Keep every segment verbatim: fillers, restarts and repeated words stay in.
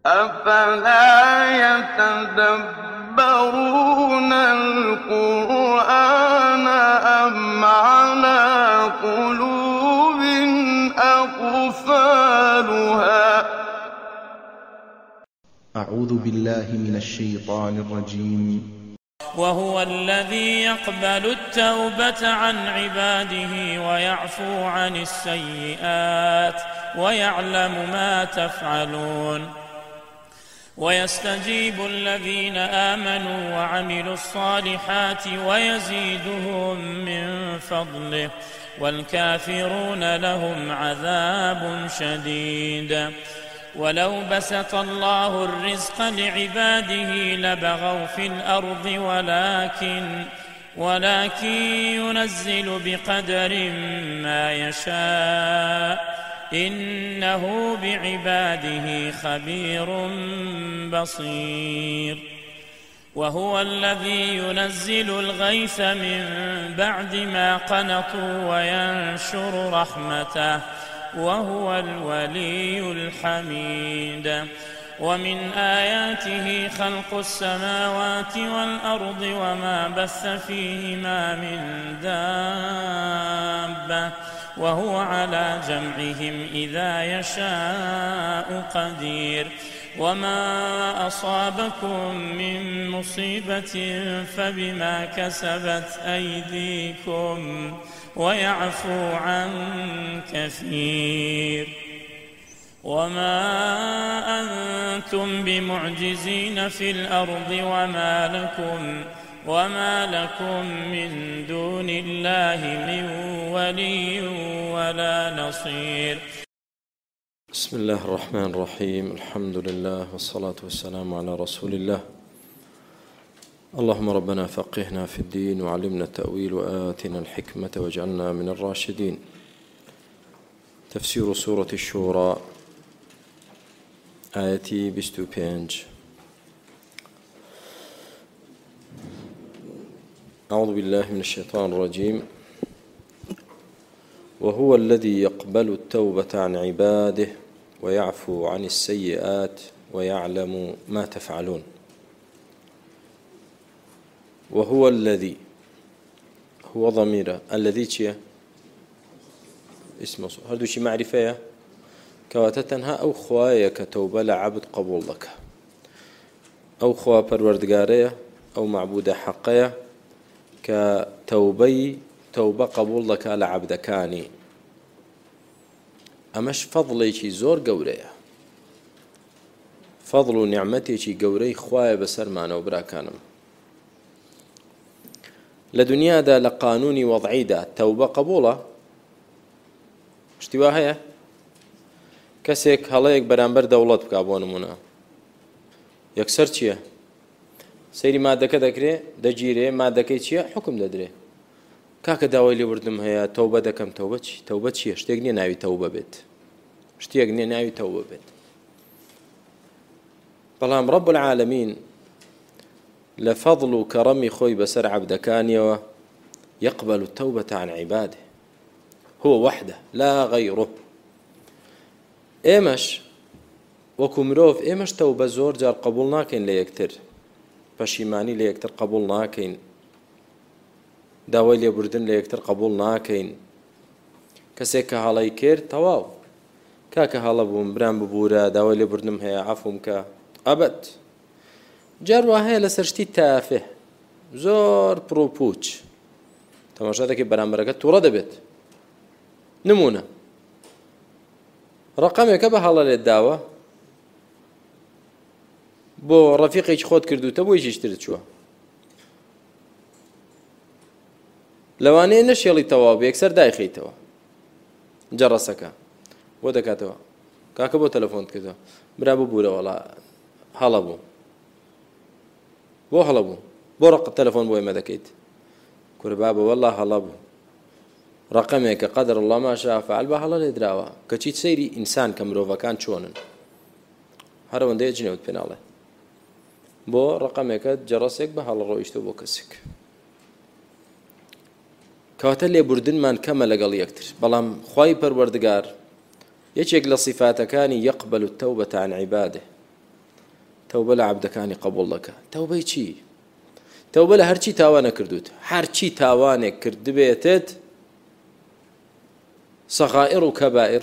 أَفَلَا يَتَدَبَّرُونَ الْقُرْآنَ أَمْ عَلَىٰ قُلُوبٍ أَقْفَالُهَا أعوذ بالله من الشيطان الرجيم. وهو الذي يقبل التوبة عن عباده ويعفو عن السيئات ويعلم ما تفعلون ويستجيب الذين آمنوا وعملوا الصالحات ويزيدهم من فضله والكافرون لهم عذاب شديد. ولو بسط الله الرزق لعباده لبغوا في الأرض ولكن ولكن ينزل بقدر ما يشاء إنه بعباده خبير بصير. وهو الذي ينزل الغيث من بعد ما قنطوا وينشر رحمته وهو الولي الحميد. ومن آياته خلق السماوات والأرض وما بث فيهما من دابة وهو على جمعهم إذا يشاء قدير. وما أصابكم من مصيبة فبما كسبت أيديكم ويعفو عن كثير. وما أنتم بمعجزين في الأرض وما لكم وما لكم من دون الله من ولي ولا نصير. بسم الله الرحمن الرحيم. الحمد لله والصلاة والسلام على رسول الله. اللهم ربنا فقهنا في الدين وعلمنا التأويل وآتنا الحكمة واجعلنا من الراشدين. تفسير سورة الشورى آيتي بستو بينج. أعوذ بالله من الشيطان الرجيم. وهو الذي يقبل التوبة عن عباده ويعفو عن السيئات ويعلم ما تفعلون. وهو الذي هو ضميره الذي چیه؟ اسمه هردوشي معرفة كواتتنها أو خوايا كتوبة لعبد قبول لك أو خوا پروردگارية أو معبود حقية كتوبي توبة قبول لك لعبد كاني أمش فضلي شي زور قورية فضل نعمتي شي قوري خوايا بسر معنا وبراكانم لدنيا دا لقانوني وضعي دا توبة قبولة اشتوا هيا كسيك هلايك برانبر دولت بكابون منا يكسر چيه سيري مادة كدكري دجيري مادة كي چيه حكم ددري كاك داوي لي وردم هيا توبة دكم توبة چي توبة چيه اشتيقني ناوي توبة بيت اشتيقني ناوي توبة بيت بلام رب العالمين لفضل وكرم خوي بسر عبدكانيا يقبل التوبة عن عباده هو وحده لا غيره. إيمش وكمروف إيمش توبة زور جار قبولنا كين ليكتر بشيماني ليكتر قبولنا كين داوي لي بردن ليكتر قبولنا كين كسيك هالاي كير تواو كاك هالا بوم برام ببورا داوي لي بردنم هيا عفوم كا أبد جاروا هەیە لەسەر شتی تافه زۆر پرۆپوچ تەماشا دەکەی بەرامبەرەکە تووڕە دەبێت. نمونە ڕقەمێکە بە هەڵە لێت داوە بۆ ڕەفیقێکی خۆت کردوتە بۆی شترت چووە لەوانەیە نەشێڵی تەواو بێ یەکسەر دایخەیتەوە جەڕەسەکە بۆ دەکاتەوە کاکە بۆ تەلەفۆنت کردەوە برا ببوورە وەڵا هەڵە بوو بۆ هەڵە بوو بۆ ڕق تەلەفۆن بۆی مەدەکەیت کوربا بە وەڵا هەڵە بوو ڕقەمێکە قەدر الله ما شاء فعل بە هەڵە لێ دراوە کەچی سەیری ئینسان کە مرۆڤەکان چۆنن هەر ئەوەندەیە جنێوت پێناڵێ بۆ ڕقەمێکە جەڕەسێک بە هەڵە ڕۆیشتە بۆ کەسێک کەواتە لێبوردنمان کەمە لەگەڵ یەکتر بەڵام خوای پەروەردگار یەکێک لە صیفاتەکانی یەقبل التەوبەة عن عیباده تەوبە لە عەبدەکانی قبوڵ دەکات. تەوبەی چی؟ تەوبە لە هەرچی تاوانە کردوت، هەرچی تاوانێک کردبێتت، سەغائر و کەبائر،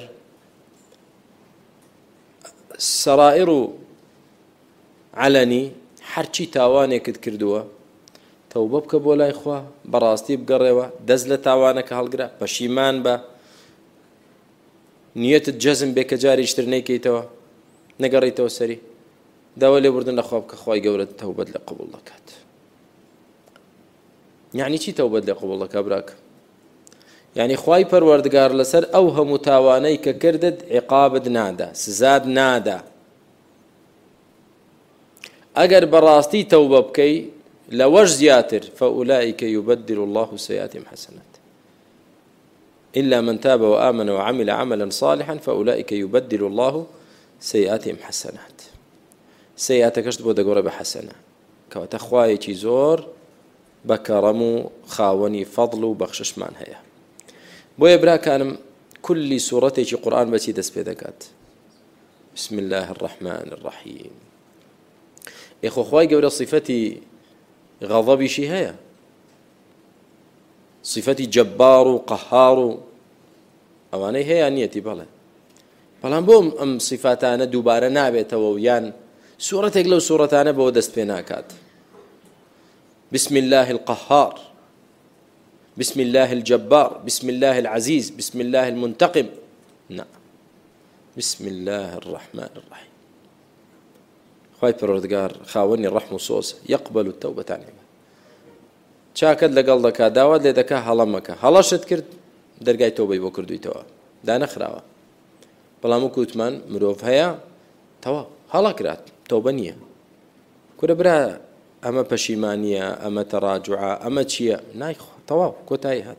سەرائر و علەنی، هەرچی تاوانێکت کردووە تەوبە بکە بۆ لای خوا، بەڕاستی بگەڕێەوە، دەست لە تاوانەکە هەڵگرە، پەشیمان بە، نیەتت جەزم بێ کە جاریشتر نەیکەیتەوە، نەگەڕیتەوە سەری، داوا لێبوردن لە خوا بکە، خوای گەورە تەوبەت لێ قبوڵ دەکات. یعنی چی تەوبەت لێ قبوڵ دەکات براکە؟ یعنی خوای پەروەردگار لەسەر ئەو هەموو تاوانەی کە کردت عیقابت نادا، سزاد نادا. ئەگەر بەڕاستی تەوبە بکەی لەوەش زیاتر، فەئولائیکە یوبەدل الله سەیئاتیهم حەسەنات إلا من تاب وآمن وعمل عملا صالحا فأولئك يبدل الله سيئاتهم حسنات. سيئاتكشت بۆ دەگۆڕێ بە حەسەنە، کەواتە خوایەکی زۆر بە کەڕەم و خاوەنی فەضڵ و بەخششمان هەیە. بۆیە براکانم کولی سوورەتێکی قورئان بەچی دەست پێ دەکات؟ بسم الله الرحمن الرحیم. ئێخۆ خوای گەورە صفەتی غەضەبیشی هەیە، صفەتی جەبار و قەهار و ئەوانەی هەیە نیەتی، بەڵێ، بەڵام بۆ ئەم صفاتانە دووبارە نابێتەوە و یان سوورەتێک لەو سوورەتانە بەوە دەست پێ ناکات. بسم الله القهار، بسم الله الجبار، بسم الله العزيز، بسم الله المنتقم، نا، بسم الله الرحمن الرحيم. خوای پەروەردگار خاوەنی ڕەحم و سۆز، یەقبەل التەوبەة عن عیباد. چاکت لەگەڵ دەکات، داوات لێ دەکات، هەڵە مەکە، هەڵەشت کرد دەرگای تەوبەی بۆ کردویتەوە، دانەخراوە. بەڵام وەکو وتمان مرۆڤ هەیە تەواو هەڵە کرات، تەوبە نییە. کورە برا ئەمە پەشیمانیە، ئەمە تەڕاجوعە، ئەمە چییە؟ نایخوا، تەواو کۆتایی هات.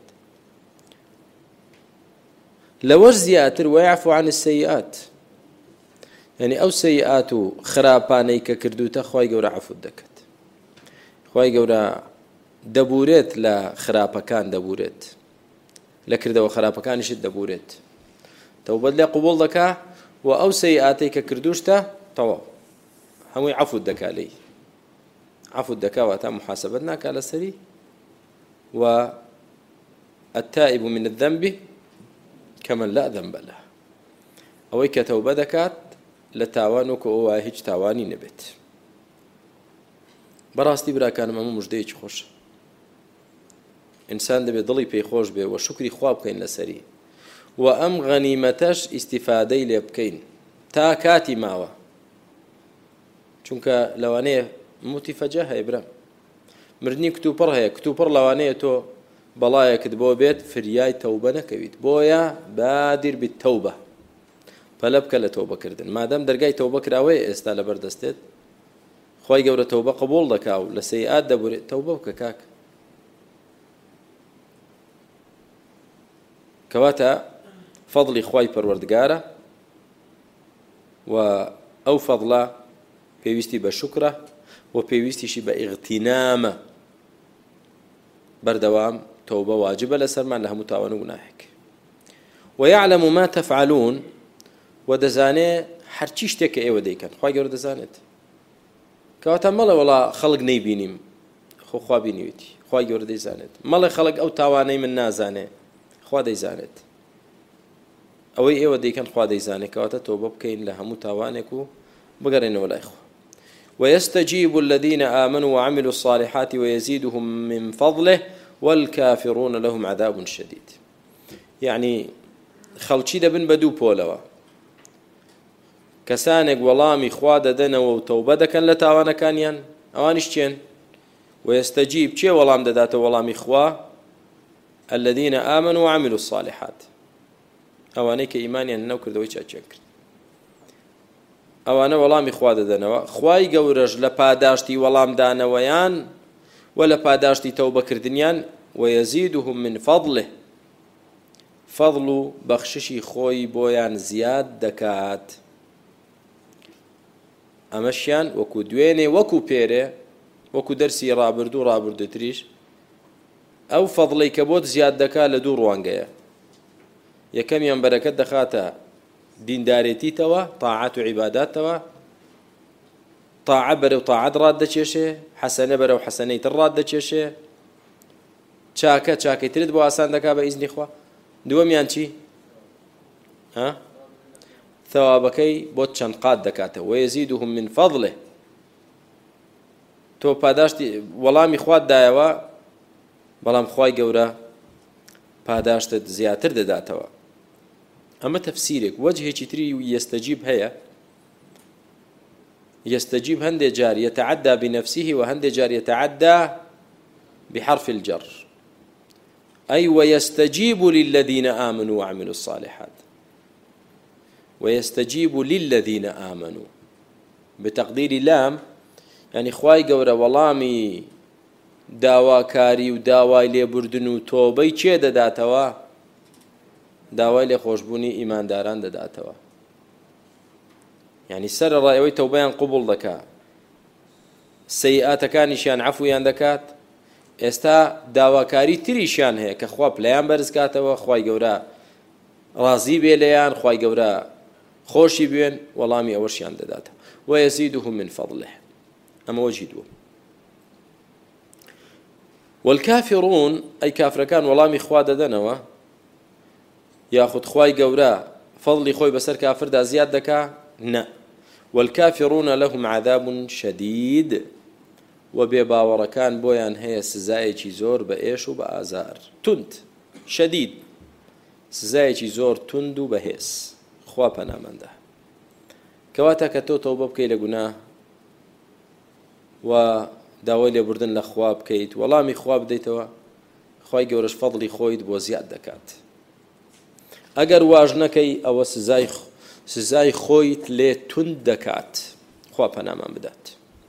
لەوەش زیاتر وەیعفو عن السەیئات، یعنی ئەو سەیئات و خراپانەی کە کردوتە خوای گەورە عەفوت دەکات. خوای گەورە دەبورێت لە خراپەکان، دەبورێت لە کردەوە خراپەکانیشت دەبورێت، تەوبەت لێ قبوڵ دەکا و ئەو سەیئاتەی کە کردوشتە تەواو هەمووی عەفوت دەکا، لێی عەفوت دەکا، واتە محاسەبەت ناکا لەسەری. و التائب من الذنب كمن لا ذنب له، ئەوەی کە تەوبە دەکات لە تاوان وەکو ئەوە هیچ تاوانی نەبێت. بەڕاستی براکانم ئەمە موژدەیەکی خۆشە، ئینسان دەبێت دڵی پێی خۆش بێ و شکری خوا بکەین لەسەری، و ئەم غەنیمەتەش ئیستیفادەی لێ بکەین تا کاتی ماوە، چونکە لەوانەیە موتی فەجە هەیە برا، مردنی کتوپڕ هەیە، کتوپڕ لەوانەیە تۆ بەڵایەکت بۆ بێت فریای تەوبە نەکەویت، بۆیە بادر بالتەوبە، پەلە بکە لە تەوبەکردن. مادەم دەرگای تەوبە کراوەیە ئێستا لەبەردەستێت، خوای گەورە تەوبە قبوڵ دەکا و لە سەیئات دەبورێت، تەوبە بکە کاک. کەواتە فەضڵی خوای پەروەردگارە و ئەو فەضڵە پێویستی بە شوکرە و پێویستیشی بە ئیغتینامە، بەردەوام تەوبە واجبە لەسەرمان لە هەموو تاوان و گوناهێک. ويعلم ما تفعلون، و دەزانێ هەرچی شتێکە ئێوە دەیکەن، خوای گەورە دەزانێت. کەواتە مەڵێ وەڵا خەڵک نەیبینیم، خۆ خوا بینیویتی، خوای گەورە دەیزانێت. مەڵێ خەڵک ئەو تاوانەی من نازانێ، خوا دەیزانێت. ئەوەی ئێوە دەیکەن خوا دەیزانێت، کەواتە تەوبە بکەین لە هەموو تاوانێک و بگەڕێنەوە لای خوا. ويستجيب الذين آمنوا وعملوا الصالحات ويزيدهم من فضله والكافرون لهم عذاب شديد. يعني خەڵکی دەبن بە دوو پۆلەوە، کەسانێک وەڵامی خوا دەدەنەوە و تەوبە دەکەن لە تاوانەکانیان، ئەوانیش چێن؟ ويستجيب چێ وەڵام دەداتە وەڵامی خوا؟ الذين آمنوا وعملوا الصالحات، ئەوانەی کە ئیمانیان نەو کردەوەی چاچێک کرد، ئەوانە وەڵامی خوا دەدەنەوە. خوای گەورەش لە پاداشتی وەڵامدانەوەیان و لە پاداشتی تەوبەکردنیان ويزيدهم من فضله، فەضڵ و بەخششی خۆی بۆیان زیاد دەکات. ئەمەشیان وەکو دوێنێ وەکو پێرێ، وەکو دەرسی ڕابردوو ڕابردووتریش، ئەو فەضڵەی کە بۆت زیاد دەکات لە دوو ڕوانگەیە. یەکەمیان بەرەکەت دەخاتە دیندارێتیتەوە، تاعات و عیباداتەوە، تاعە بەرەو تاعەت ڕات دەچێشێ حەسەنە بەرەو حەسەنەی تر ڕات دەچێشێ چاکە چاکەی ترت بۆ ئاسان دەکا بە ئیزنی خوا دووەمیان چی ها ثەوابەکەی بۆ چەند قات دەکاتەوە وەیەزیدهم من فەضله تۆ پاداشتی وەڵامی خوات دایەوە بەڵام خوای گەورە پاداشتت زیاتر دەداتەوە ئەمە تەفسیرێک وەجهێکی تری یەستەجیب هەیە يستجيب هندي جار يتعدى بنفسه وهندي جار يتعدى بحرف الجر أي ويستجيب للذين آمنوا وعملوا الصالحات ويستجيب للذين آمنوا بتقدير لام يعني خواي قورة والامي داوا كاري وداواي ليبردن وتوبي چه داداتوا داواي لخوشبوني إيمان داران داداتوا يعني سر الرأيوي توبيان قبول دكا سيئات كانشان عفويان دكات استا داواكاري تريشان هي كخواب ليان برز كاتوا خواي قورا راضي بي ليان خواي قورا خوشي بين والامي اورشيان دداتا ويزيدهم من فضله اما وجدوا والكافرون اي كافر كان والامي خوا ددنوا ياخذ خواي قورا فضلي خوي بسر كافر دا زياد دكا نا والكافرون لهم عذاب شديد وبباوركان بويان هي سزايكي زور بإيش وبآزار تند شديد سزايكي زور تند وبهيس خوابنا من ده كواتا كتو توبة بكي لقناه وداوي لبردن لخواب كيت والله مي خواب ديتوا خواي قورش فضلي خويد بو زياد دكات اگر واجنكي او سزاي سزای خۆیت لێ تند دەکات خوا پەنامان بدات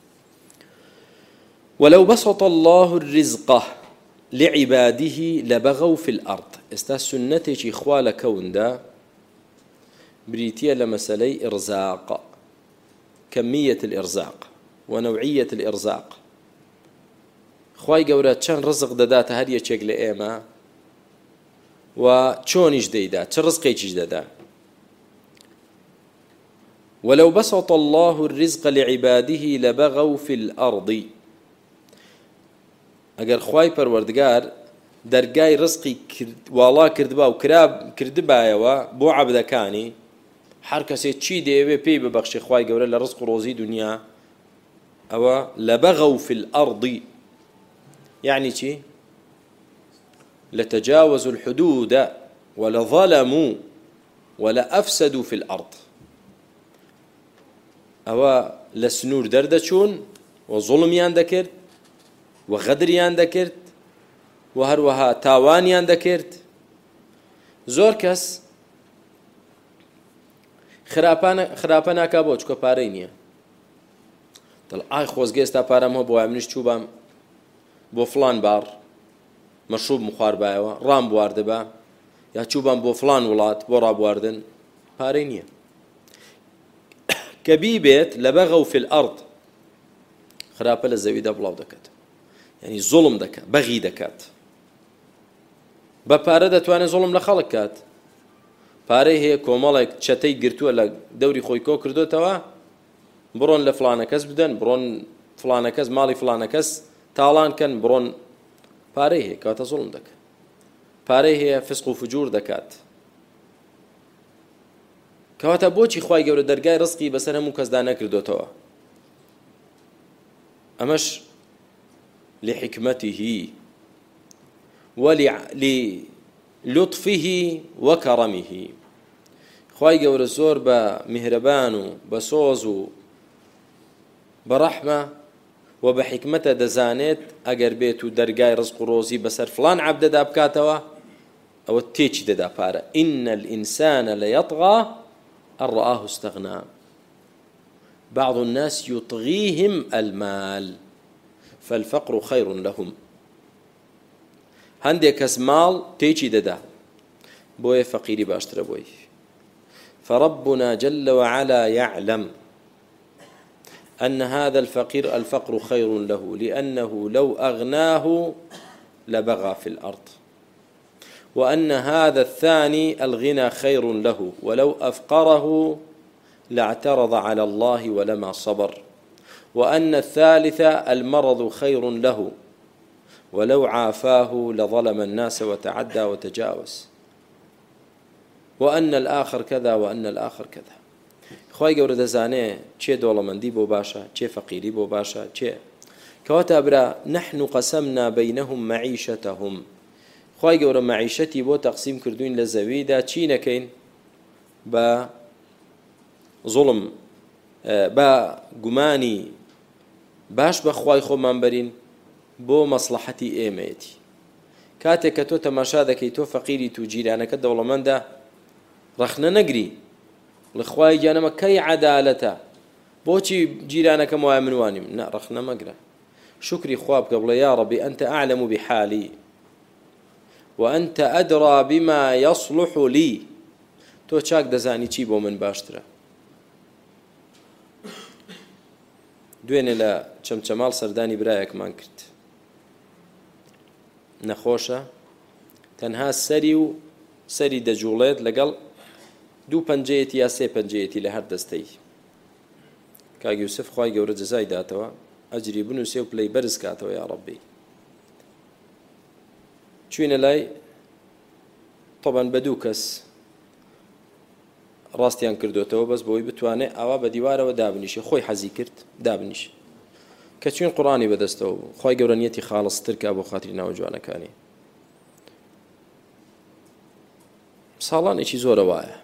ولو بسط الله الرزق لعباده لبغوا في الأرض استا سنتي خوا لكوندا بريتيا لمسألة إرزاق كمية الإرزاق ونوعية الإرزاق خواي قورا چەند رزق دەداتە هەر یەکێک لە ئێمە و چۆنیش دەیدات چ ڕزقێکیش دەدات ولو بسط الله الرزق لعباده لبغوا في الأرض اگر خواي پروردگار درگای رزقی والا کردبا و کراب کردبایەوە بۆ عەبدەکانی هەر کەسێک چی دەیەوێ پێی ببەخشێ خواي گەورە لە ڕزق و ڕۆزی دنیا ئەوە لبغوا في الأرض يعني چی لتجاوزوا الحدود ولظلموا ولأفسدوا في الأرض ئەوە لە سنوور دەردەچوون و زوڵمیان دەکرد و غەدریان دەکرد و هەروەها تاوانیان دەکرد زۆر کەس خراپە ناکا بۆ چکە پارەی نییە دڵ ئای خۆزگە ئێستا پارەم هەبوو بۆ منیش چووبام بۆ فڵان بار مەشروب مخواردبایەوە ڕام بواردبا یا چووبام بۆ فڵان وڵات بۆ ڕابواردن پارەی نییە كبي بيت لبغوا في الأرض خرابة للزويدة بلاو دكات يعني ظلم دكات بغي دكات بپاره دەتوانێت زۆڵم لە خەڵک کات پارەی هەیە کۆمەڵێک چەتەی گرتووە لە دەوری خۆی کۆ کردوتەوە بڕۆن لە فلانە کەس بدەن بڕۆن فلانە کەس ماڵی فلانە کەس تاڵان کەن بڕۆن پارەی هەیە کاتە زۆڵم دەکات پارەی هەیە فسق و فجور دەکات کەواتە بۆچی خوای گەورە دەرگای ڕزقی بەسەر هەموو کەسدا نەکردوتەوە ئەمەش لحکمته ولطفه وكرمه خوای گەورە زۆر بە میهرەبان و بە سۆز و بەڕەحمە و بە حکمەتە دەزانێت ئەگەر بێت و دەرگای ڕزق و ڕۆزی بەسەر فڵان عەبدەدا بکاتەوە ئەوە تێکی دەدا پارە ئین الئینسانە لەیەطغا ئەن ڕەئاه استەغنا بعض الناس يطغيهم المال فالفقر خير لهم هەندێک کەس ماڵ تێکی دەدا بۆیە فەقیری باشترە بۆی فربنا جل وعلا يعلم أن هذا الفقير الفقر خير له لأنه لو أغناه لبغى في الأرض وأن هذا الثاني الغنى خير له ولو أفقره لاعترض على الله ولما صبر وأن الثالث المرض خير له ولو عافاه لظلم الناس وتعدى وتجاوز وأن الآخر كذا وأن الآخر كذا. خی گەورە دەزانێ چێ دۆڵەمەندی بۆ باشە، چێ فەقیری بۆ باشە، چێ کەواتە برا نحن قسمنا بينهم معيشتهم. خی گەورە معیشەتی بۆ تەقسیم کردوین لە زەویدا چی نەکەین بە زوڵم بە گومانی باش بە خوای خۆمان بەرین بۆ مەسلحەتی ئێمەیەتی. کاتێک کە تۆ تەماشا دەکەی تۆ فەقیری تو جیرانەکە دەوڵەمەندە ڕەخنە نەگری لە خوای گیانەمە کەی عەدالەتە بۆچی جیرانەکەم وایە من وانیم نا ڕەخنە مەگرە شکری خوا بکە بڵێ یا ڕەبی ئەنتە ئەعلەم بحالی وأنت أدرى بما يصلح لي. تۆ چاک دەزانی چی بۆ من باشترە. دوێنێ لە چەمچەماڵ سەردانی برایەکمان کرد نەخۆشە تەنها سەری و سەری دەجوڵێت لەگەڵ دوو پەنجەیەتی یا سێ پەنجەیەتی لە هەر دەستەی. کاک یوسف خوای گەورە جەزای داتەوە ئەجری بنووسێ و پلەی بەرز کاتەوە یا ڕەبی. چوینە لای تۆبەن بە دوو کەس ڕاستیان کردوتەوە بەس بۆی بتوانێت ئاوا بە دیوارەوە دابنیشی خۆی حەزی کرد دابنیش کە چوین قورآانی بەدەستەوە بوو. خی گەورە نیەتی خاڵستر کا بۆ خاتری ناو جوانەکانی. ساڵانێکی زۆرە وایە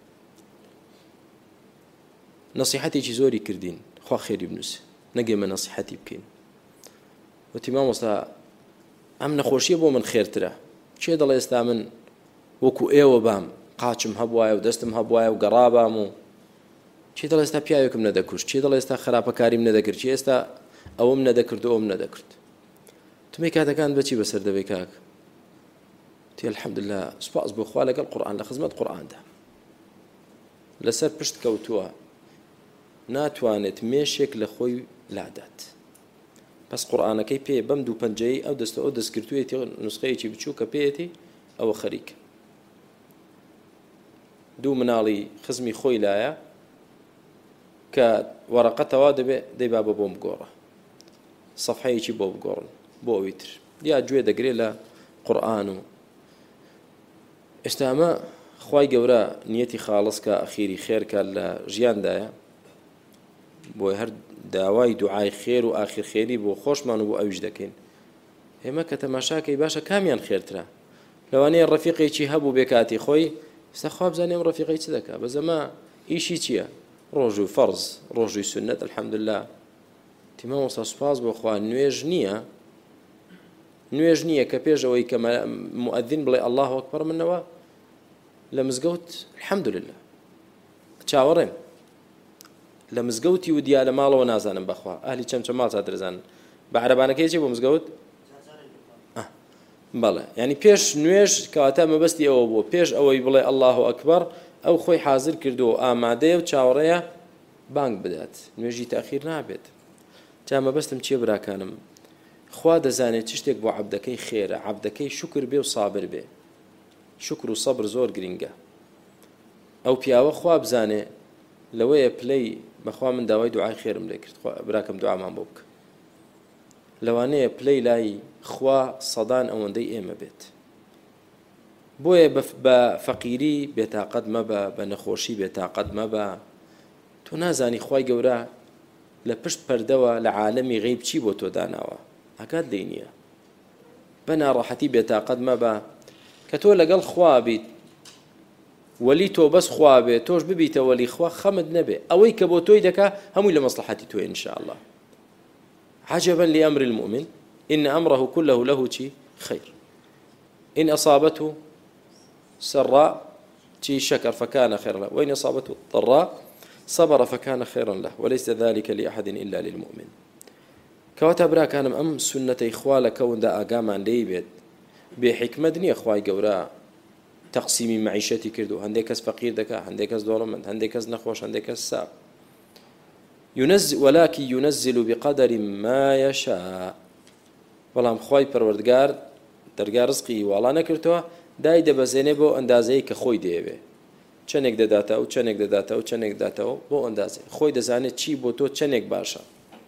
نەسیحەتێکی زۆری کردین خوا خێری بنووسێ نەگەمە نەسیحەتی بکەین. وتی مامۆستا ئەم نەخۆشیە بۆ من خێرترە چێ دەڵێ ئێستا من وەکو ئێوە بام قاچم هەبوایە و دەستم هەبوایە و گەڕابام و چی دەڵێ ئێستا پیاوێکم نەدەکوشت چی دەڵێ ئێستا خراپەکاریم نەدەکرد چی ئێستا ئەوەم نەدەکرد و ئەوم نەدەکرد. تمەی کاتەکان بەچی بەسەر دەبێ کاک تی الحەمدوللا سوپاس بۆ خوا لەگەڵ قورئان لە خزمەت قورئاندا لەسەر پشت کەوتووە ناتوانێت مێشێک لە خۆی لادات. پس قورئانەکەی پێ بەم دوو پەنجەی ئەو دەستە ئەو دەستکردوویەتی نوسخەیەکی بچوو کە پێیەتی ئەوە خەریکە دوو مناڵی خزمی خۆی لایە کە وەرەقەتەوە دەبێ دەیبا بە بۆم گۆڕە سەفحەیەکی بۆ بگۆڕن بۆ ئەوی تر یا گوێ دەگرێت لە قورئان و ئێستا ئەمە خوای گەورە نیەتی خاڵس کە ئەخیری خێرکە لە ژیاندایە بۆی هەر داوای دوعای خێر و ئاخیر خێری بۆ خۆشمان و بۆ ئەویش دەکەین. ئێمە کە تەماشاکەی باشە کامیان خێرترە لەوانەیە ڕەفیقێکی هەبوو بێکاتی خۆی ئێستا خوا بزانێ ئەم ڕەفیقەی چ دەکا بەزەمە ئیشی چییە ڕۆژوی فەرز ڕۆژوی سونەت الحەمدوللا تیمە وەسا سوپاس بۆ خوا نوێژ نییە نوێژ نییە کە پێش ئەوەی کە مؤەذین بڵێ الله ئەکبەر منەوە لە مزگەوت الحەمدوللا چاوەڕێم لە مزگەوتی و دیا لە ماڵەوە نازانم بەخوا ئەهلی چەمچەماڵ چادرزانن بە عەرەبانەکەی چی بۆ مزگەوت بەڵێ ینی پێش نوێژ کەواتە مەبەستی ئەوە بوو پێش ئەوەی بڵێ الله ئەکبەر ئەو خۆی حازر کردو و ئامادەیە و چاوەڕێیە بانگ بدات نوێژی تاخیر نابێت. جا مەبەستم چییە براکانم خوا دەزانێت چ شتێک بۆ عەبدەکەی خێرە عەبدەکەی شکر بێ و سابر بێ شکر و سەبر زۆر گرنگە. ئەو پیاوە خوا بزانێ لەوەیە پلەی بەخوا من داوای دوعای خێرم لێ کرد براکەم دوعامان بۆ بکە لەوانەیە پلەی لای خوا سەدان ئەوەندەی ئێمە بێت. بۆیە بە فەقیری بێتاقەت مەبە بە نەخۆشی بێتاقەت مەبە تۆ نازانی خوای گەورە لە پشت پەردەوە لە عالەمی غەیب چی بۆ تۆ داناوە ئاگات لێی نییە. بە ناڕەحەتی بێتاقەت مەبە کە تۆ لەگەڵ خوا بیت وەلی تۆ بەس خوا بێ تۆش ببیتە وەلی خوا خەمت نەبێ ئەوەی کە بۆ تۆی دەکا هەمووی لە مەسلحەتی تۆی ئین شاء الله. عجبا لأمر المؤمن إن أمره كله له خير إن أصابته سراء شكر فكان خيرا له وإن أصابته ضراء صبر فكان خيرا له وليس ذلك لأحد إلا للمؤمن. كواتا برا كانم أم سنة إخوالة كون دا أقامان ليبت بحكمة نية إخوائي قورا تقسيمي معيشتي كردو هنديك أس فقير دكا هنديك أس دولمند هنديك أس نخوش هنديك أس ساب ينزل ولكن ينزل بقدر ما يشاء. بەڵام خۆی پەروەردگار دەرگا ڕزقی واڵا نەکردووە دای دەبەزێنێ بۆ ئەندازەیە کە خۆی دەیەوێ چەندێک دەداتەوە و چەندێک دەداتەوە و چەندێک دەداتەوە بۆ ئەندازێ خۆی دەزانێت چی بۆ تۆ چەندێک باشە.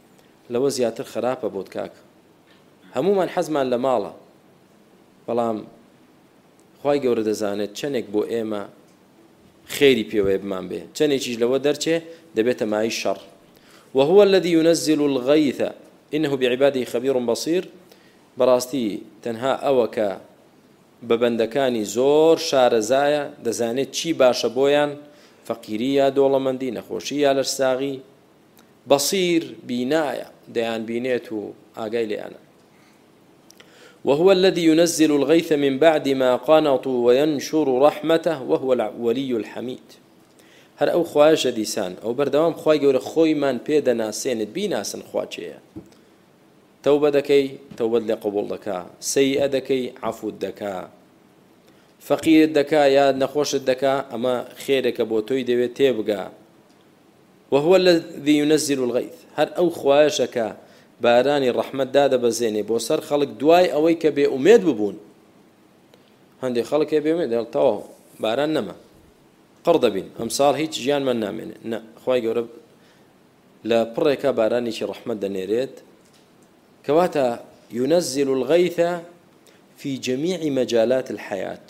لەوە زیاتر خراپە بۆت کاکە. هەمومان حەزمان لە ماڵە، بەڵام خوای گەورە دەزانێت چەندێک بۆ ئێمە خێری پێوەیە بمان بێ، چەندێکیش لەوە دەرچێ دەبێتە مای شەڕ. وهو الذي ينزل الغيث إنه بعباده خبير بصير. بەڕاستی تەنها ئەوە کە بە بەندەکانی زۆر شارەزایە، دەزانێت چی باشە بۆیان، فەقیری یا دۆڵەمەندی، نەخۆشی یا لەرساغی، بەصیر بینایە، دەیان بینێت و ئاگای لێیانە. وهو الذي ينزل الغيث من بعد ما قنطوا وينشر رحمته وهو الولي الحميد. هەر ئەو خوایشە دیسان ئەو بەردەوام خوای گەورە خۆیمان پێدەناسێنێت بیناسن خوا چێیە. تەوبە دەکەی تەوبەت لێ قبوڵ دەکا، سەیئە دەکەی عەفوت دەکا، فەقیرت دەکا یا نەخۆشت دەکا، ئەمە خێرێکە بۆ تۆی دەوێت تێبگا. وهو الذي ينزل الغيث. هەر ئەو خوایشە کە بارانی ڕەحمەت دادەبەزێنێ بۆ سەر خەڵک دوای ئەوەی کە بێ ئومێد ببوون. هەندێک خەڵک هەیە بێ ئومێد دەڵێتەوە باران نەما، قڕ دەبین، ئەم ساڵ هیچ ژیانمان نامێنێ. نە، خوای گەورە لە پڕێکە بارانێکی ڕەحمەت دەنێرێت، كواتا ينزل الغيث في جميع مجالات الحياة.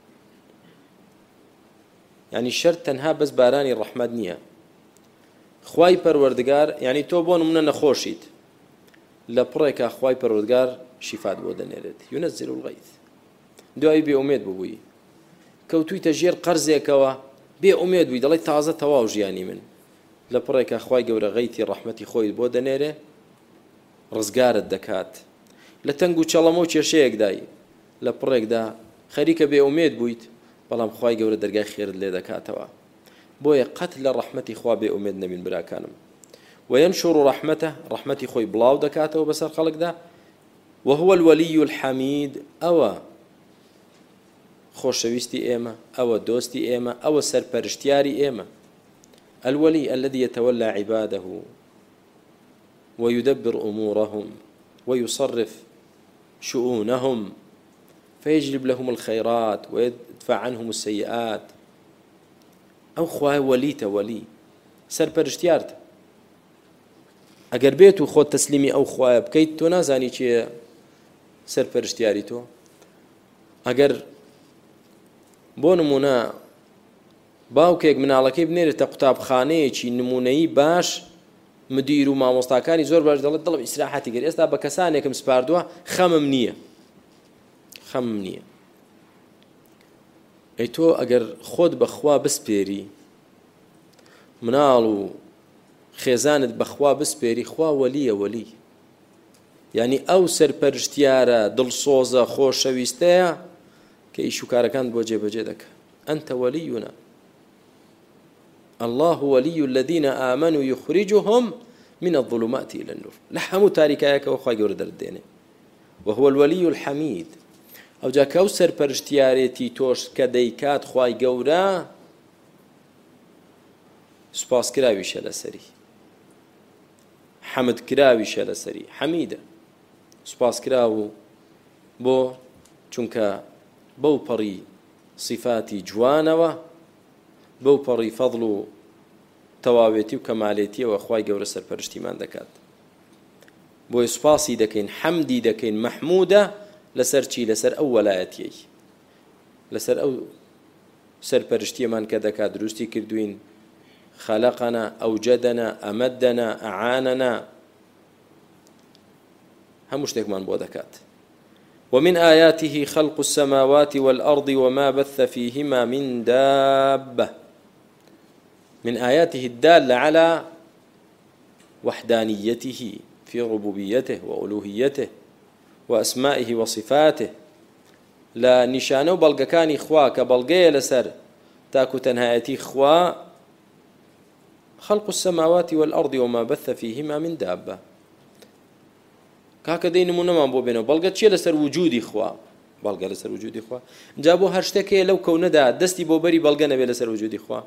يعني الشرط تنها بس باراني الرحمة نية خواي پروردگار، يعني تو بون من نخوشيت لبريك خواي پروردگار شفاء بودنيرت. ينزل الغيث دعاي بأميد ببوي كوتوي تجير قرزي كوا بأميد بوي دلي تازة تواوج يعني من لبريك خواي قورا غيثي رحمتي خوي بودنيره ڕزگارت دەکات لە تەنگ و چەڵەمە و کێشەیەک دای لە پڕێکدا خەریکە بێ ئومێد بوویت، بەڵام خوای گەورە دەرگای خێرت لێ دەکاتەوە. بۆیە قەت لە ڕەحمەتی خوا بێ ئومێد نەبین براکانم. وەینشور ڕەحمەتە، ڕەحمەتی خۆی بڵاو دەکاتەوە بەسەر خەڵکدا. وهو الولي الحميد. ئەوە خۆشەویستی ئێمە، ئەوە دۆستی ئێمە، ئەوە سەرپەرشتیاری ئێمە. الولي الذي يتولى عباده ويدبر أمورهم ويصرف شؤونهم فيجلب لهم الخيرات ويدفع عنهم السيئات. أو خواه وليته ولي سرپەرشتیارتە. ئەگەر بێت و خۆت تەسلیمی ئەو خوایە بکەیت، تۆ نازانی چیە سەرپەرشتیاری تۆ. ئەگەر بۆ نمونە باوکێک مناڵەکەی بنێرێتە قوتابخانەیەکی نمونەیی باش، مدیر و مامۆستاکانی زۆر باش دەڵێت دڵم ئیسراحەتی گەر ئێستا بە کەسانێکم سپاردووە خەمم نییە خەمم نییە. ئەی تۆ ئەگەر خۆت بەخوا بسپێری، مناڵ و خێزانت بەخوا بسپێری، خوا وەلیە وەلی. یعنی ئەو سەرپەرشتیارە دڵسۆزە خۆشەویستەیە کە ئیش و کارەکان بۆ جێبەجێ دەکە. ئەنتە وەلیونا الله ولي الذين آمنوا يخرجهم من الظلمات إلى النور. لحمو تاريكاك وخوا جور دردينه. وهو الولي الحميد. أو جا كوسر پرشتياريتي توش كديكات خواي جورا سپاس كراوي شلا سري، حمد كراوي شلا سري، حميدة سپاس كراو بو چونك بو بري صفاتي جوانوا بەو پەڕی فەضڵ و تەواوێتی و کەمالێتیەوە خوای گەورە سەرپەرشتیمان دەکات. بۆی سوپاسی دەکەین، حەمدی دەکەین، مەحموودە لەسەر چی؟ لەسەر ئەو وەلایەتیەی، لەسەر ئەو سەرپەرشتیەمان کە دەکات. دروستی کردوین، خەلەقەنا، ئەوجەدەنا، ئەمەدەنا، ئەعانەنا، هەموو شتێکمان بۆ دەکات. ومن آياته خلق السماوات والأرض وما بث فيهما من دابة. من آياته الدالة على وحدانيته في ربوبيته وألوهيته وأسمائه وصفاته. لا نشانه بلغكاني خوا كبلغي لسر تاكو تنهايتي خوا خلق السماوات والأرض وما بث فيهما من دابة. کاکە دەی نمونەمان بۆ بێنەوە. بەڵگە چیە لەسەر وجودی خوا؟ بەڵگە لەسەر وجودی خوا. جا بۆ هەر شتێکەیە لەو کەونەدا دەستی بۆ بەری بەڵگە نەبێت لەسەر وجودی خوا،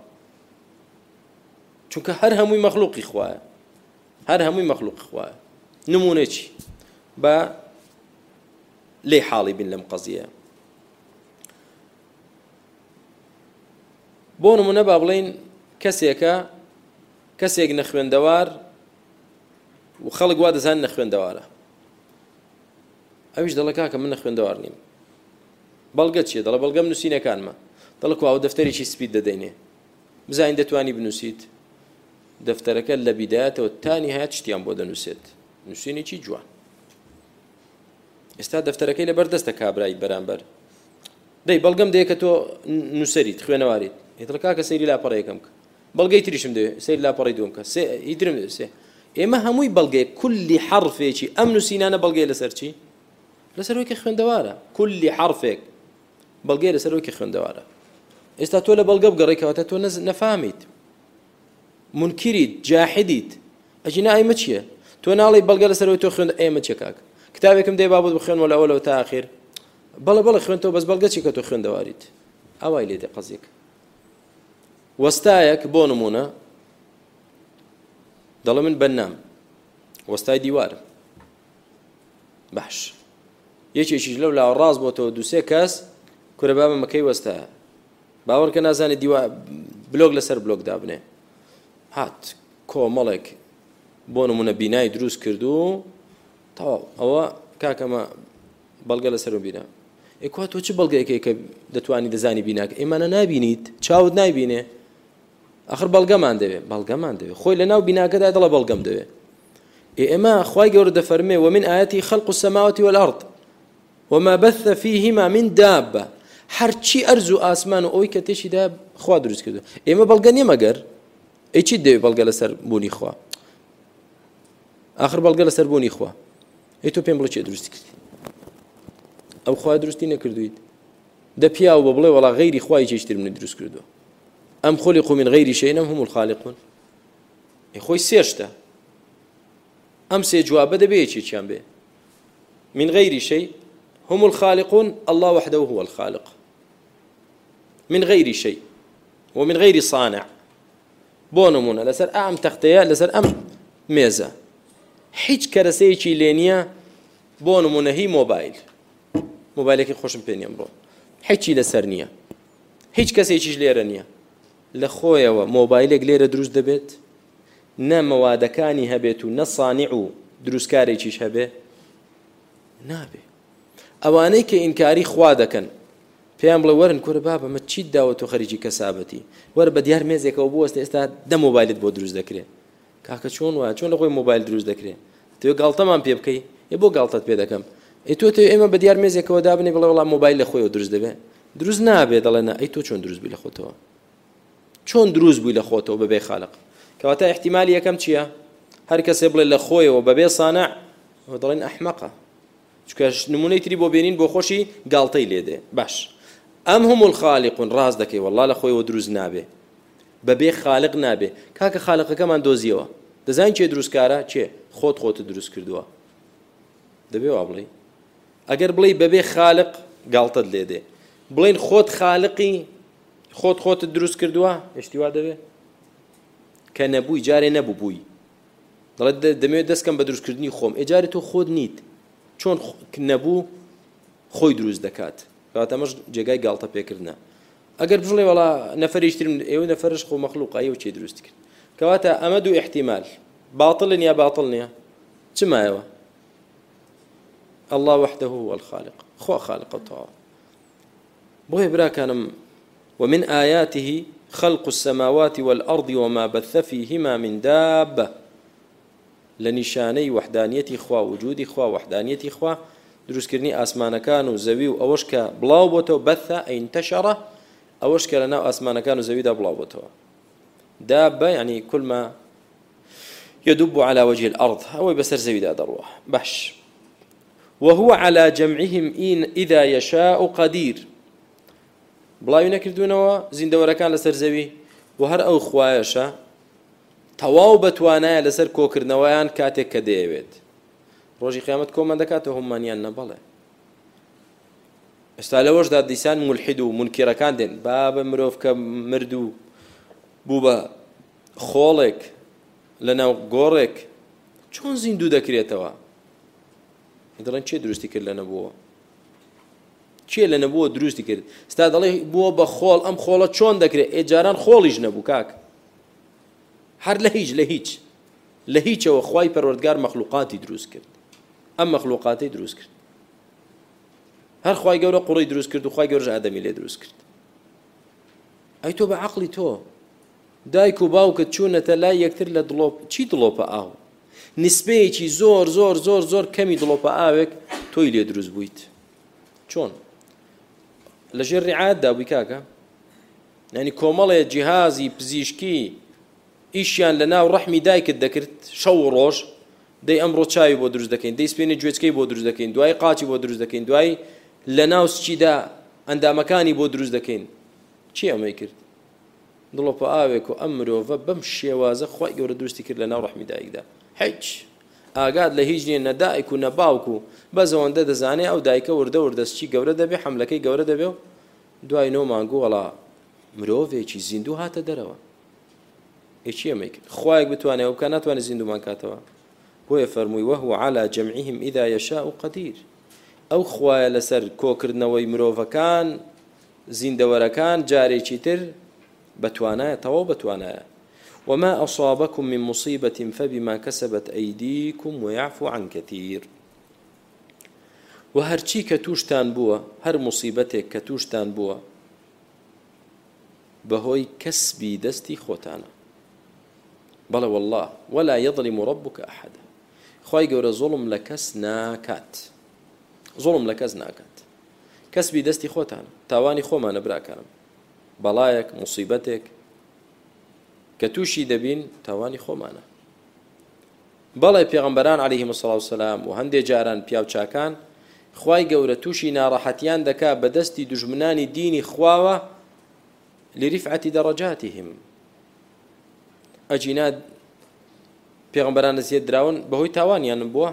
چونکە هەر هەمووی مەخلوقی خوایە، هەر هەمووی مەخلوقی خوایە. نمونەیەکی بە لێ حاڵی بین لەم قەزیە. بۆ نمونە با بڵێن کەسێکە کەسێک نەخوێندەوار و خەڵک وا دەزانن نەخوێندەوارە ئەویش دەڵێ کاکە من نەخوێندەوار نیم بەڵگە چییە دەڵێ بەڵگەم نووسینەکانمە دەڵێ کو ئەو دەفتەرێکی سپید دەدەینێ بزانین دەتوانی بنووسیت دەفتەرەکە لە بیدایەتەوە تا نیهایەت شتیان بۆ دەنووسێت نووسینێکی جوان ئێستا دەفتەرەکەی لەبەر دەستە کابرایی بەرامبەر دەی بەڵگەم دەیە کە تۆ نووسەریت خوێنەواریت دڵ کاکە سەیری لاپەڕەیەکەم کە بەڵگەی تریشم دەوێت سەیری لاپەڕی دوم کە ئیترم سێ ئێمە هەمووی بەڵگەی کولی حرفێکی ئەم نووسینانە بەڵگەی لەسەر چی لەسەرەوەی خوێندەوارە کولی حرفێک بەڵگەی لەسەرەوەی خوێندەوارە ئێستا تۆ لە بەڵگە بگەڕێکەوەتە تۆ نەفامیت منکریت جاحدیت ئەجینا ئەیمە چییە تۆ ناڵی بەڵگە لەسەرەوەی تۆ خوێند ئێمە چێ کاک کتابێکم دێ بابوت بخوێنەوە لە ئەوەوە تا ئاخیر بەڵێ بەڵێ خوێنتەوە بەس بەڵگە چی کە تۆ خوێندەواریت ئەوای لێ دێ قەزێک وەستایەک بۆ نمونە دەڵێ من بەنام وەستای دیوارم باش یەکێکیش لەو لاوە ڕاست بۆتەوە دووسێ کەس کورە بابە مەکەی وەستایە باوەڕکە نازانێت دیوار بلۆگ لەسەر بلۆگ دابنێ هات کۆمەڵێک بۆ نمونە بینای دروست کردو تەواو ئەوە کاکەمە بەڵگە لەسەر بینە ئێکوا تۆ چ بەڵگەیەکەی کە دەتوانی دەزانی بیناکە ئێمانە نابینیت چاوت نایبینێ ئەخر بەڵگەمان دەوێت بەڵگەمان دەوێت خۆی لە ناو بیناکەدا دەڵە بەڵگەم دەوێت ئێمە خوای گەورە دەفەرمێ ومن آياته خلق السماوات والأرض وما بث فيهما من دابة هەرچی ئەرز و ئاسمان و ئەوەی کە تێشیدا خوا دروست کردو ئێمە بەڵگە نیە مەگەر ئەی چیت دەوێت بەڵگە لەسەر بوونی خوا آخر بەڵگە لەسەر بوونی خوا ئەی تۆ پێم بڵێ چێ دروستی کردی ئەو خوا دروستی نەکردویت دە پیا و بە بڵێ وەڵا غەیری خوای چێشتر من دروست کردووە ئەم خۆلیقوا من غەیری شەیئن ئەم هم الخالقون ئەی خۆی سێشتە ئەم سێ جوابە دەبێ یەکێکیان بێ من غەیری شەی هم الخالقون الله وحده هو الخالق من غير شيء ومن غير صانع بۆ نمونە لەسەر ئەم تەختەیە لەسەر ئەم مێزە هیچ کەرەسەیەکی لێ نییە بۆ نمونە هی مۆبایل مۆبایلێکی خۆشم پێ نییە بڕۆ هیچی لەسەر نییە هیچ کەسێکیش لێرە نییە لە خۆیەوە مۆبایلێک لێرە دروست دەبێت نە مەوادەکانی هەبێت و نە صانع و دروستکارێکیش هەبێ نابێ ئەوانەی کە ئینکاری خوا دەکەن پێیان بڵێ وەرن کورە بابە مە چیت داوە تۆ خەریکی کەسابەتی وەرە بە دیار مێزێکەوە بوەستە ئێستا دە مۆبایلت بۆ دروست دەکرێت کاکە چۆن وایە چۆن لە خۆی مۆبایل دروست دەکرێت تۆ گاڵتەمان پێ بکەی ێ بۆ گاڵتەت پێ دەکەم ئەی تۆ تۆ ئێمە بە دیار مێزێکەوە دابنێ بڵێ وەڵام مۆبایل لە خۆیەوە دروست دەبێت دروست نابێ دەڵێ نا ئەی تۆ چۆن دروست بووی لە خۆتەوە چۆن دروست بووی لە خۆتەوە بەبێ خالق کەواتە احتیمالی یەکەم چییە هەر کەسێ بڵێ لە خۆیەوە بەبێ صانع دەڵێن ئەحمەقە چکە نمونەی تری بۆ بێنین بۆ خۆشی گاڵتەی لێدێ باش ئەم هم الخالقون ڕاست دەکەی وەڵڵا لە خۆیەوە دروست نابێ بەبێ خالق نابێ کاکە خالقەکەمان دۆزیەوە دەزانین چێ دروستکارە چێ خۆت خۆتت دروست کردووە دەبێ وا بڵێ ئەگەر بڵێ بەبێ خالق گاڵتەت لێدێ بڵێن خۆت خالقی خۆت خۆتت دروست کردووە هێشتی وا دەبێ کە نەبووی جارێ نەبوو بووی دەڵێت دەمەوێت دەستکەم بە دروستکردنی خۆم ئێجارێ تۆ خۆت نیت چۆن نەبوو خۆی دروست دەکات کەواتەمەش جێگای گاڵتە پێکردنە ئەگەر بژڵێ وەڵا نەفەریشترم ئێوە نەفەرش خۆ مەخلوق ئەوە چێ دروست کرد کەواتە ئەمە دوو احتیمال باطڵن یا باطڵ نییە چمایەوە الله وحده هو الخالق خوا خالق الطاعة بۆیە براکانم ومن آياته خلق السماوات والأرض وما بث فيهما من دابة لنشاني وحدانيتي خوا وجودي خوا وحدانيتي خوا دروستکردنی ئاسمانەکان و زەوی و ئەوەش کە بڵاو بۆتەوە بەثە ئەینتەشەڕە ئەوەش کە لەناو ئاسمانەکان و زەویدا بڵاو بۆتەوە دابە یعنی كل ما يدب على وجه الأرض ئەوەی بەسەر زەویدا دەڕوە باش وهو على جمعهم إن إذا يشاء قدير بڵاوی نەکردوونەوە زیندەوەرەکان لەسەر زەوی و هەر ئەو خوایەشە تەواو بەتوانایە لەسەر کۆکردنەوەیان کاتێک کە دەیەوێت ڕۆژی قیامەت کۆمان دەکاتەوە هەمومانیان نەبەڵێ ئێستا لەوەشدا دیسان مولحید و منکرەکان دێن با بە مرۆڤ کە مرد و بوو بە خۆڵێک لەناو گۆڕێک چۆن زیندوو دەکرێتەوە دەڵێن چێ دروستی کرد لە نەبووە چێ لە نەبووە دروستی کرد ئێستا دەڵێ بووە بە خۆڵ ئەم خۆڵە چۆن دەکرێت ئێجاران خۆڵیش نەبوو کاک هەر لە هیچ لە هیچ لە هیچەوە خوای پەروەردگار مەخلوقاتی دروست کرد ئەم مەخلوقاتی دروست کرد هەر خوای گەورە قوڕی دروست کرد و خوای گەورەش ئادەمی لێ دروست کرد ئەی تۆ بە عەقڵی تۆ دایک و باوکت چوونەتە لای یەکتر لە دڵۆپ چی دڵۆپە ئاو نسبەیەکی زۆر زۆر زۆر زۆر کەمی دڵۆپە ئاوێک تۆی لێ دروست بوویت چۆن لەژێر ڕیعایەتدا بووی کاکە یعنی کۆمەڵێ جیهازی پزیشکی ئیشیان لە ناو ڕەحمی دایکت دەکرد شەو و ڕۆژ دەی ئەمڕۆ چاوی بۆ دروست دەکەین دەی سپێنی گوێچکەی بۆ دروست دەکەین دوای قاچی بۆ دروست دەکەین دوای لە ناو سچیدا ئەندامەکانی بۆ دروست دەکەین چی ئەمەی کرد دڵۆپە ئاوێک و ئەم مرۆڤە بەم شێوازە خوای گەورە دروستی کرد لە ناو ڕەحمی دایکدا هیچ ئاگات لە هیچ نییە نە دایک و نە باوک و بەزەوەندە دەزانێ ئەو دایکە وردە وردەسچی گەورە دەبێ حەملەکەی گەورە دەبێ و دوای نۆ مانگو وەڵا مرۆڤێکی زیندوو هاتە دەرەوە هیچی ئەمەی کرد خوایەک بتوانێ ئەو بکە ناتوانێت زیندومان کاتەوە بۆیە فەرمووی وەهو عەلا جەمعیهم ئیذا یەشاء قەدیر ئەو خوایە لەسەر کۆکردنەوەی مرۆڤەکان زیندەوەرەکان جارێکی تر بتوانایە تەواو بتوانایە وما أصابكم من مصيبة فبما كسبت أيديكم ويعفو عن كثير وهرچی کە توشتان بووە هەر مصیبەتێک کە توشتان بووە بەهۆی کەسبی دەستی خۆتانە بەڵێ والله ولا يظلم ربك أحد خوای گەورە زوڵم لە کەس ناکات زوڵم لە کەس ناکات کەسبی دەستی خۆتانە تاوانی خۆمانە براکانم بەڵایەک مصیبەتێک کە تووشی دەبین تاوانی خۆمانە بەڵێ پێغەمبەران عەلەیهیم السەڵات وەسەلام و هەندێک جاران پیاو چاکان خوای گەورە تووشی ناڕەحەتیان دەکا بە دەستی دوژمنانی دینی خواوە لرفعة درجاتهم ئەجینا پێغەمبەران نزیێت دراون بەهۆی تاوانیان بووە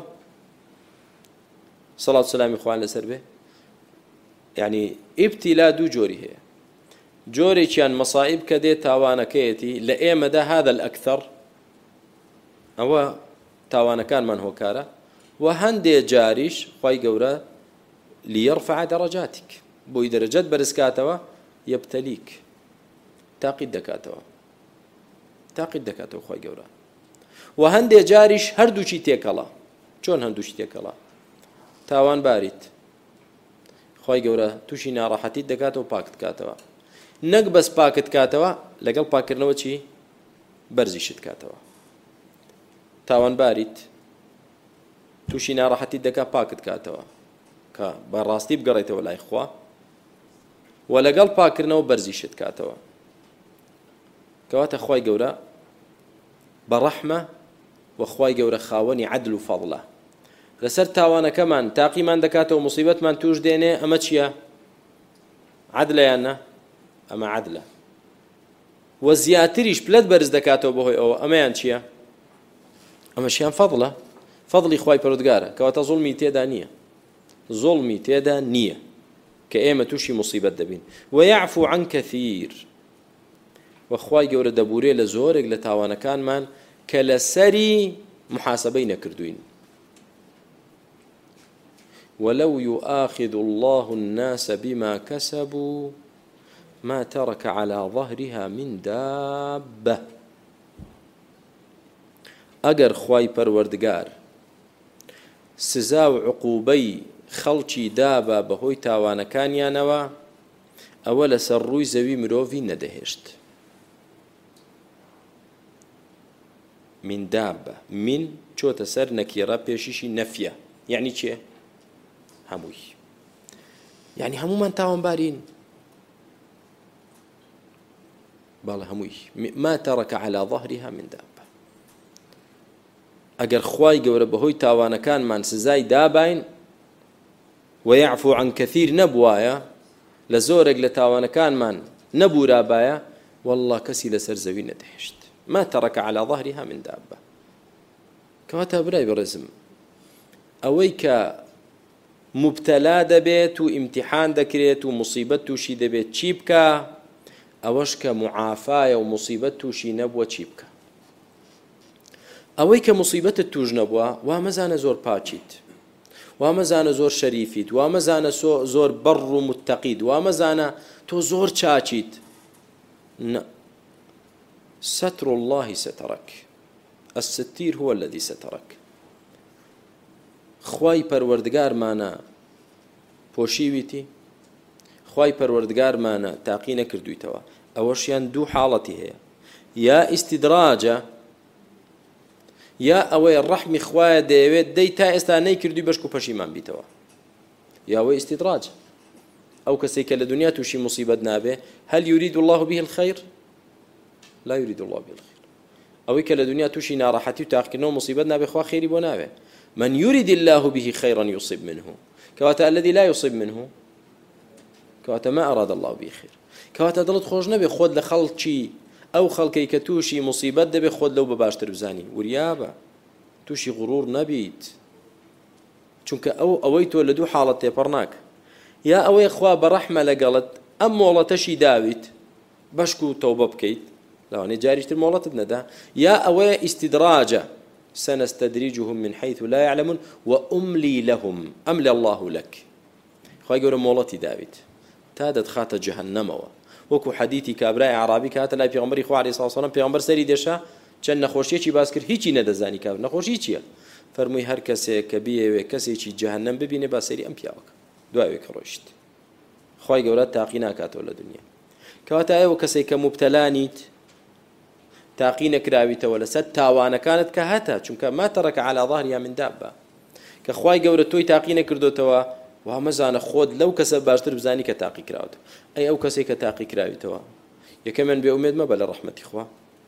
سەڵات و سەلامی خوان لەسەر بێ یعنی ئیبتیلا دوو جۆری هەیە جۆرێکیان مەسائب کە دێت تاوانەکەیەتی لە ئێمەدا هذا الأكثر ئەوە تاوانەکانمان هۆکارە و هەندێک جاریش خوای گەورە ليرفع درجاتك بۆی دەرەجەت بەرزکاتەوە یەبتەلیک تاقید دەکاتەوە تاقید دەکاتەوە خوای گەورە و هەندێک جاریش هەردووچی تێکەڵا چۆن هەردووچی تێکەڵا تاوان باریت خوای گەورە تووشی ناڕەحەتیت دەکاتەوە پاکت کاتەوە نەک بەس پاکت کاتەوە لەگەڵ پاکردنەوە چی بەرزیشت کاتەوە تاوان باریت تووشی ناڕەحەتیت دەکات پاکت کاتەوە کە بەڕاستی بگەڕێتەوە لای خوا و لەگەڵ پاکردنەوە بەرزیشت کاتەوە کەواتە خوای گەورە بەڕەحمە و خوای گەورە خاوەنی عەدل و فەضڵە لەسەر تاوانەکەمان تاقیمان دەکاتەوە موسیبەتمان توش دێنێ ئەمە چییە عەدلە یان نە ئەمە عەدلە و زیاتریش پلەت بەرز دەکاتەوە بەهۆی ئەوە ئەمەیان چییە ئەمەشیان فەضڵە فەضڵی خوای پەروەردگارە کەواتە زوڵمی تێدا نییە زوڵمی تێدا نییە کە ئێمە تووشی موسیبەت دەبین ويعفو عن كثير وخوای گەورە دەبورێ لە زۆرێک لە تاوانەکانمان کە لەسەری محاسبەی نەکردوین ولو يؤاخذ الله الناس بما كسبوا ما ترك على ظهرها من دابة ئەگەر خوای پەروەردگار سزا و عقوبەی خەڵکی دابە بەهۆی تاوانەکانیانەوە ئەوە لەسەر ڕووی زەوی مرۆڤی نەدەهێشت من دابة من چۆتە سەر نەکیرە پێشیشی نەفیە یعنی چێ هەمووی یعنی هەمومان تاوانبارین باڵە هەمووی ما ترك على ظهرها من دابة ئەگەر خوای گەورە بەهۆی تاوانەکانمان سزای دابین ويعفو عن كثير نەبوایە لە زۆرێک لە تاوانەکانمان نەبوورابایە والله کەسی لەسەر زەوی نەدەهێشت ما ترك على ظهرها من دابة کەواتە برای بەڕێزم ئەوەی کە مبتەلا دەبێت و ئیمتیحان دەکرێت و موسیبەت تووشی دەبێت چی بکە ئەوەش کە معافایە و موسیبەت تووشی نەبووە چی بکە ئەوەی کە موسیبەتت توش نەبووە وا مەزانە زۆر پاچیت وا مەزانە زۆر شەریفیت وا مەزانە زۆر بەڕ و متەقید وا مەزانە تۆ زۆر چاچیت ستر الله سترك الستير هو الذي سترك خوای پەروەردگارمانە پۆشیویتی خوای پەروەردگارمانە تاقی نەکردوویتەوە ئەوەشیان دوو حاڵەتی هەیە یا ئیستیدراجە یا ئەوەی ڕەحمی خوایە دەیەوێت دەی تا ئێستا نەیکردووی بەشک و پەشیمان بیتەوە یا ئەوەی ئیستیدراج ئەو کەسێک کە لە دنیا تووشی مصیبەت نابێ هەل یورید الله به الخير لا يريد الله به الخير ئەوەی کە لە دنیا تووشی ناڕەحەتی و تاقیکردنەوە مصیبەت نابێ خوا خێری بۆ ناوێ من يريد الله به خيرا يصب منه كواتا الذي لا يصب منه كواتا ما أراد الله به خير كواتا دڵت خۆش نەبێ خۆت لە خەڵکی ئەو خەڵکەی کە تووشی مصیبەت دەبێ خۆت لەو بە باشتر بزانی وریابە تووشی غڕور نەبیت چونکە ئەو ئەوەی تۆ لە دوو حاڵەت تێپەڕ ناکە یا ئەوەی خوا بە ڕەحمە لەگەڵت ئەم مۆڵەتەشی داویت بەشک و تەوبە بکەیت لەوانەیە جاریشتر مۆڵەتت نەدا یا ئەوەیە ئیستیدراجە سنستدرجهم من حيث لا يعلمون وأملي لهم أملي الله لك خواهي قولوا مولتي داويد تادت خات جهنم وكو حديثي كابراء عربي كهات لا پیغمبر خو عليه الصلاة والسلام پیغمبر سری دشا چن نخوشی چی باز کرد هیچی ندزانی کاب نخوشی چیه فرموی هر کسی کبیه و کسی چی جهنم ببینه با سری ام پیاوک دوای کروشت خواهي قولوا تاقینا کاتو لدنیا کواتا ایو کسی کمبتلانیت تاقي نكراويته ولا ست تاوانا كانت كهتا چونك ما ترك على ظهرها من دابة كخواي قورة توي تاقي نكردوتوا وهمزان خود لو كسب باشتر بزاني كتاقي كراوته أي أو كسي كتاقي كراويتوا يكمن بأميد ما بلا رحمة إخوة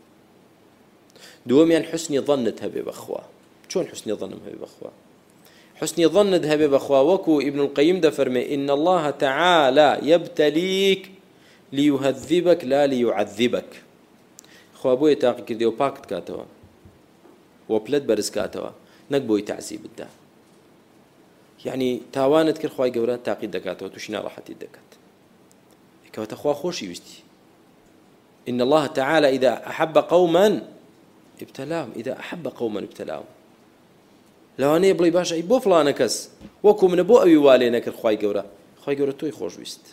دوميان حسني ظنت هبي بأخوة شون حسني ظن هبي بأخوة حسني ظنت هبي بأخوة وكو ابن القيم ده فرمي إن الله تعالى يبتليك ليهذبك لا ليعذبك خوا بۆیە تاقی کردی و پاکت کاتەوە و پلت بەرز کاتەوە نەک بۆی تعزیب بدە یعنی تاوانت کرد خوای گەورە تاقی دەکاتەوە تووشی ناڕەحەتی دەکات کەواتە خوا خۆشی ویستی إن الله تعالى إذا أحب قوما ابتلاهم إذا أحب قوما ابتلاهم لەوانەیە بڵێ باشە ئەی بۆ فڵانە کەس وەکو منە بۆ ئەوی وا لێ نەکرد خوای گەورە خوای گەورە تۆی خۆش ویست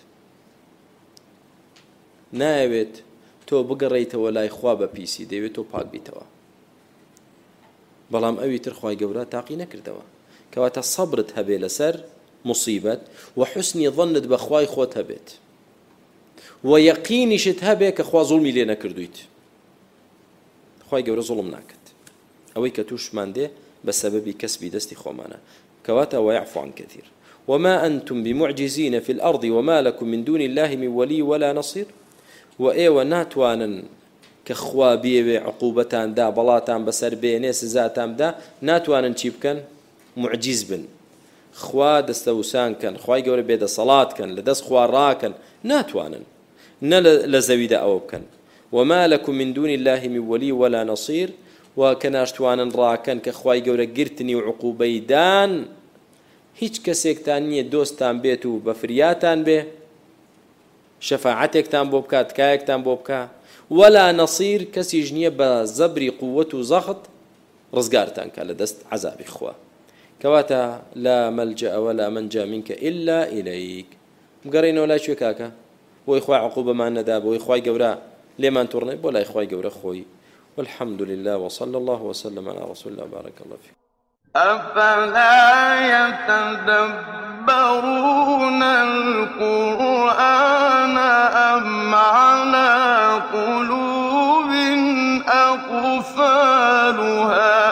نایەوێت تۆ بگەڕێیتەوە لای خوا بە پیسی دەیەوێت تۆ پاک بیتەوە بەڵام ئەوی تر خوای گەورە تاقی نەکردەوە کەواتە سەبرت هەبێ لەسەر مصیبەت و حوسنی ظنت بە خوای خۆت هەبێت و یەقینیشت هەبێ کە خوا زوڵمی لێ نەکردویت خوای گەورە زوڵم ناکات ئەوەی کە تووشمان دێ بە سەبەبی کەسبی دەستی خۆمانە کەواتە ويعفو عن كثير وما أنتم بمعجزين في الأرض وما لكم من دون الله من ولي ولا نصير وإيوة ناتوانن كخوا بيوي عقوبتان دا بلاتان بسر بيني سزاتان دا ناتوانن چی بکەن معجز بن خوا دەستەوسان کەن خوای گەورە بێدە سەڵات کەن لە دەست خوا ڕاکەن ناتوانن نە لە زەویدا ئەوە بکەن وما لكم من دون الله من ولي ولا نصير وکە ناشتوانن ڕاکەن کە خوای گەورە گرتنی و عقوبەی دان هیچ کەسێکتان نییە دۆستان بێت و بە فریاتان بێ شەفاعەتێکتان بۆ بکات تکایەکتان بۆ بکە ولا نەصیر کەسیش نییە بە زەبری قووەت و زەخت ڕزگارتان کە لە دەست عەزابی خوا کەواتە لا مەلجە ولا منجا منکە إلا إليك بگەڕێنەوە لای کوێ کاکە بۆی خوای عقوبەمان نەدا بۆی خوای گەورە لێمان توڕنێ بۆ لای خوای گەورە خۆی والحمد لله وصلى الله وسلم على رسول الله بارك الله فيك أفلا يتدبرون القرآن أم على قلوب أقفالها